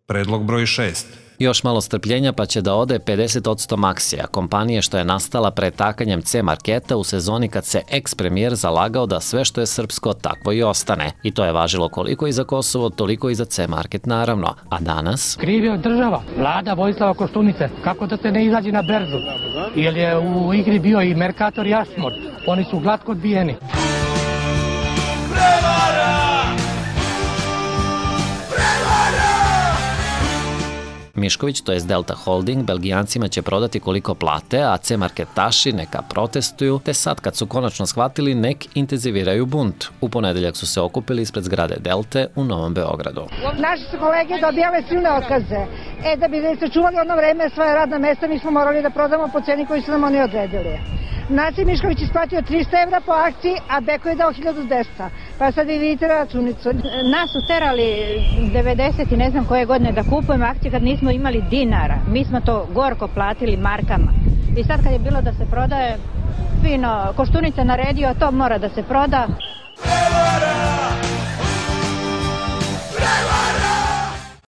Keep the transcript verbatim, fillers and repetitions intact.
Predlog broj šest. Još malo strpljenja pa će da ode pedeset posto Maxija, kompanije što je nastala pretakanjem C-marketa u sezoni kad se ex-premijer zalagao da sve što je srpsko takvo i ostane. I to je važilo koliko i za Kosovo, toliko i za C-market naravno. A danas? Kriv je država, vlada Vojislava Koštunice. Kako da se ne izađe na berzu? Jer je u igri bio i Mercator i Ashmore. Oni su glatko odbijeni. Mišković, to je Delta Holding, Belgijancima će prodati koliko plate, a C-marketaši neka protestuju, te sad kad su konačno shvatili nek intenziviraju bunt. U ponedeljak su se okupili ispred zgrade Delte u Novom Beogradu. Naši su kolege dobijale silne otkaze. E, da bi se čuvali ono vreme svoje radna mesta, mi smo morali da prodamo po ceni koju su nam oni odredili. Naci Mišković isplatio trista evra po akciji, a Beko je dao hiljadu dvesta. Pa sad i vidite računicu. Nas su terali devedeset i ne znam koje godine da kupujemo akcije kad nismo imali dinara. Mi smo to gorko platili markama. I sad kad je bilo da se prodaje, fino, Koštunica naredio, to mora da se proda.